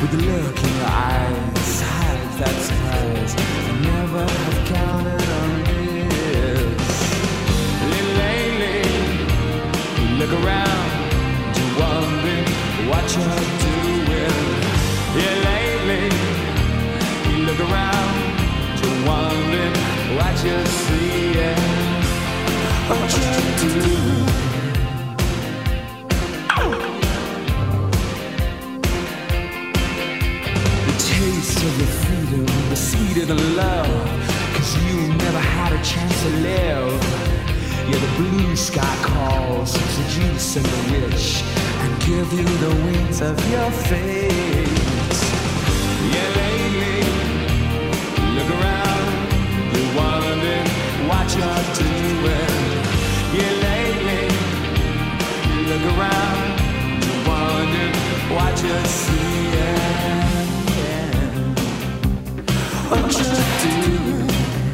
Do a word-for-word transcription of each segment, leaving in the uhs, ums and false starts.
with the look in your eyes, hide that surprise. I never have counted on this. Lately, you look around, you wonder what you're doing. Yeah, lately, you look around, you wonder what you're seeing. What you're doing. Of the freedom, the sweeter the love, cause you never had a chance to live. Yeah, the blue sky calls, seduce and bewitch, and give you the wings of your fate. Yeah, lately, look around, you're wondering what you're doing. Yeah, lately, look around, you're wondering what you're seeing. What you do?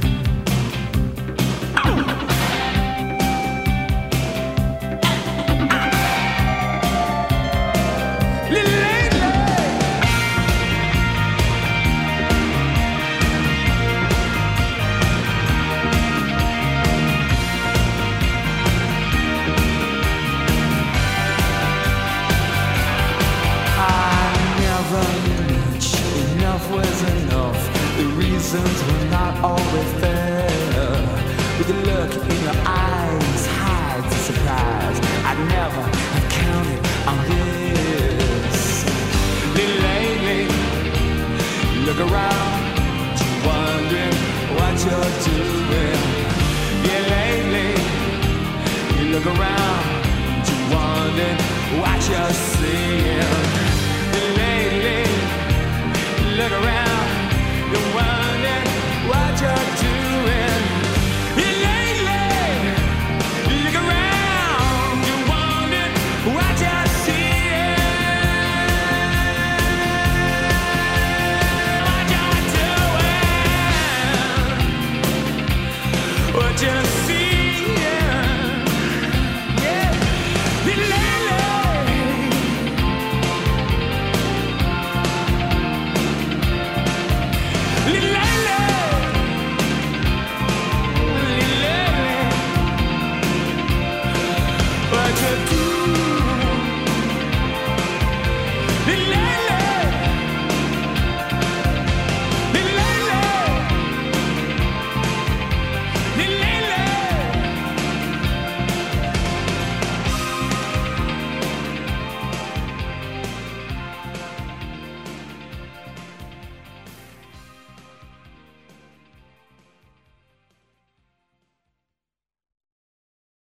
Reasons were not always there. With the look in your eyes, hides the surprise. I'd never have counted on this. Lately, look around, wondering what you're doing. Yeah, lately, you look around, wondering what you're seeing. Lately.